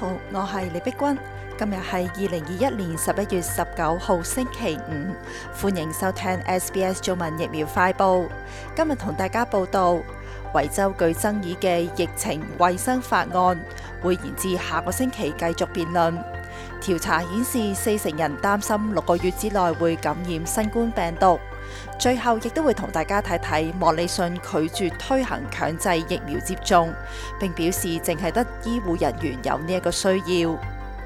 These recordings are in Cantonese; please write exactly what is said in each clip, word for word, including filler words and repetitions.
好，我係李碧君。今日係二零二一年十一月十九號星期五，歡迎收聽 S B S 中文疫苗快報。今日同大家報道，維州具爭議嘅疫情衛生法案會延至下個星期繼續辯論。調查顯示，四成人擔心六個月之內會感染新冠病毒。最後亦都會同大家睇睇莫里遜拒絕推行強制疫苗接種，並表示淨係得醫護人員有呢一個需要。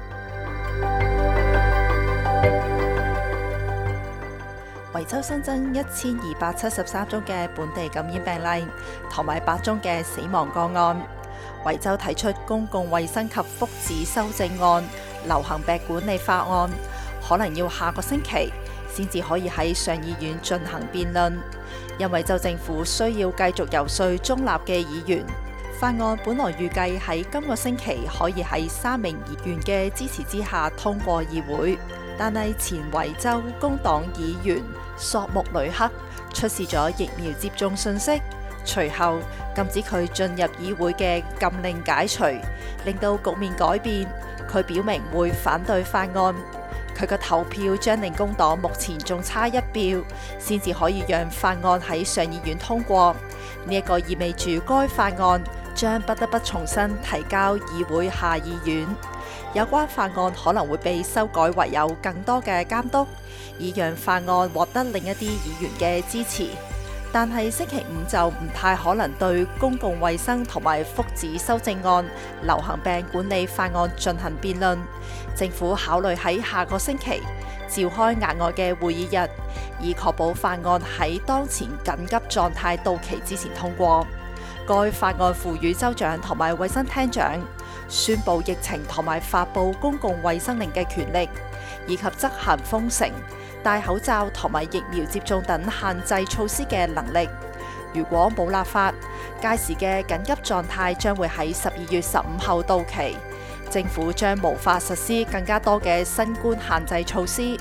維州新增一千二百七十三宗嘅本地感染病例，同埋八宗嘅死亡個案。維州提出公共衛生及福祉修正案流行病管理法案，可能要下個星期先至可以喺上議院進行辯論，因為州政府需要繼續游說中立嘅議員。法案本來預計喺今個星期可以喺三名議員嘅支持之下通過議會，但係前維州工黨議員索穆雷克出示咗疫苗接種信息，隨後禁止佢進入議會嘅禁令解除，令到局面改變。佢表明會反對法案。佢嘅投票將令工黨目前仲差一票，先至可以讓法案喺上議院通過。呢一個意味住該法案將不得不重新提交議會下議院。有關法案可能會被修改為有更多嘅監督，以讓法案獲得另一啲議員嘅支持。但係星期五就唔太可能對公共衛生同埋福祉修正案流行病管理法案進行辯論。政府考慮喺下個星期召開額外嘅會議日，以確保法案喺當前緊急狀態到期之前通過。該法案賦予州長同埋衛生廳長宣布疫情同埋發布公共衛生令嘅權力，以及執行封城、戴口罩同埋疫苗接種等限制措施嘅能力。如果冇立法，屆時嘅緊急狀態將會喺十二月十五號到期，政府將無法實施更加多嘅新冠限制措施。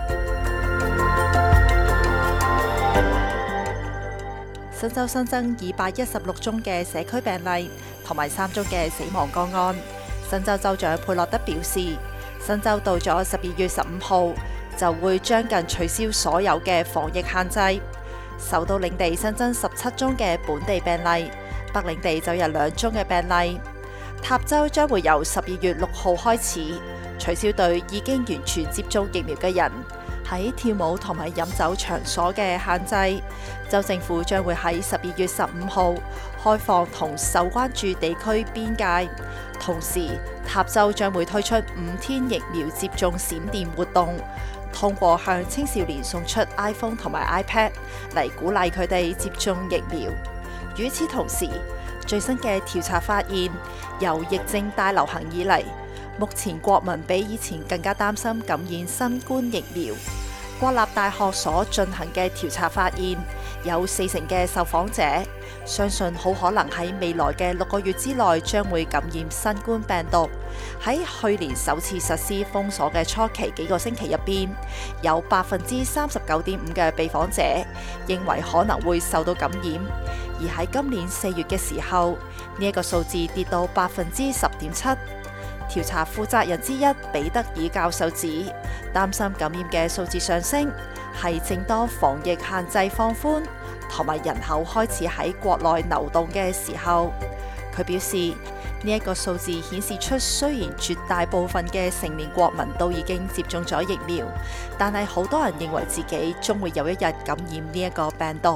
新州新增二百一十六宗嘅社區病例，同埋三宗嘅死亡個案。新州州長佩洛德表示，新州到咗十二月十五號就會將近取消所有嘅防疫限制。首都領地新增十七宗嘅本地病例，北領地就有兩宗嘅病例。塔州將會由十二月六號開始取消對已經完全接種疫苗嘅人喺跳舞同埋飲酒場所嘅限制。州政府將會喺十二月十五號開放同受關注地區邊界，同時塔州將會推出五天疫苗接種閃電活動，通過向青少年送出 iPhone 同埋 iPad 嚟鼓勵佢哋接種疫苗。與此同時，最新嘅調查發現，由疫症大流行以嚟，目前國民比以前更加擔心感染新冠疫苗。國立大學所進行嘅調查發現，有四成嘅受訪者相信好可能喺未來嘅六個月之內將會感染新冠病毒。喺去年首次實施封鎖嘅初期幾個星期入邊，有百分之三十九點五嘅被訪者認為可能會受到感染，而喺今年四月嘅時候，呢一個數字跌到百分之十點七。調查負責人之一彼得爾教授指，擔心感染嘅數字上升係正當防疫限制放寬同埋人口開始喺國內流動嘅時候。佢表示，呢一個數字顯示出，雖然絕大部分嘅成年國民都已經接種咗疫苗，但係好多人認為自己終會有一日感染呢一個病毒。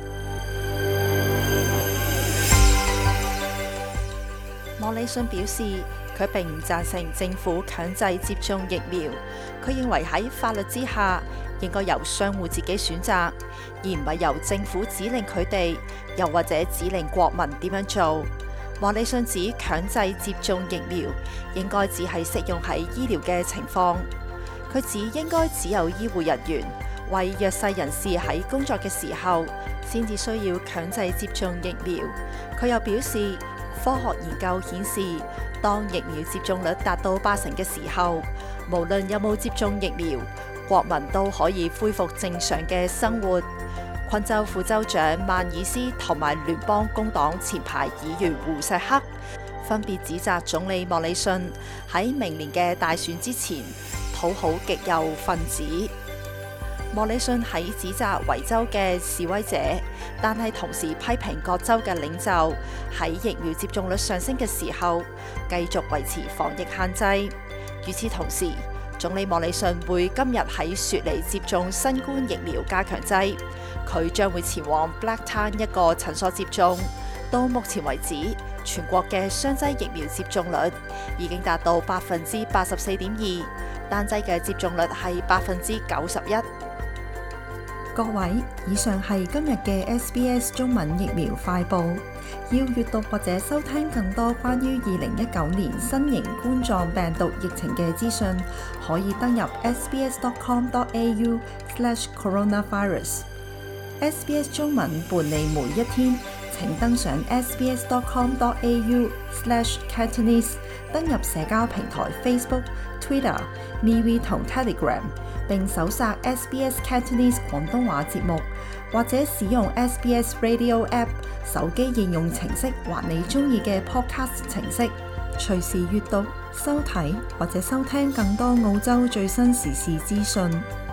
莫里遜表示，佢並唔贊成政府強制接種疫苗。佢認為喺法律之下，應該由商戶自己選擇，而唔係由政府指令佢哋，又或者指令國民點樣做。莫里遜指強制接種疫苗應該只係適用喺醫療嘅情況。佢指應該只有醫護人員為弱勢人士喺工作嘅時候，先至需要強制接種疫苗。佢又表示，科學研究顯示，當疫苗接種率達到八成嘅時候，無論有冇接種疫苗，國民都可以恢復正常嘅生活。昆州副州長曼爾斯同埋聯邦工黨前排議員胡錫克分別指責總理莫里遜喺明年嘅大選之前討好極右分子。莫里遜喺指責維州嘅示威者，但係同時批評各州嘅領袖喺疫苗接種率上升嘅時候繼續維持防疫限制。與此同時，總理莫里遜會今日喺雪梨接種新冠疫苗加強劑，佢將會前往 Blacktown 一個診所接種。到目前為止，全國嘅雙劑疫苗接種率已經達到百分之八十四點二，單劑嘅接種率係百分之九十一。 各位，以上係今日嘅 S B S 中文疫苗快報。要閱讀或者收聽更多關於二零一九年新型冠狀病毒疫情嘅資訊，可以登入 s b s dot com dot a u slash coronavirus。S B S 中文伴你每一天，請登上 s b s dot com dot a u slash cantonese， 登入社交平台 Facebook、Twitter、MeWe 同 Telegram， 並搜索 S B S Cantonese 廣東話節目，或者使用 S B S Radio App 手機應用程式或你中意嘅 Podcast 程式，隨時閱讀、收睇或者收聽更多澳洲最新時事資訊。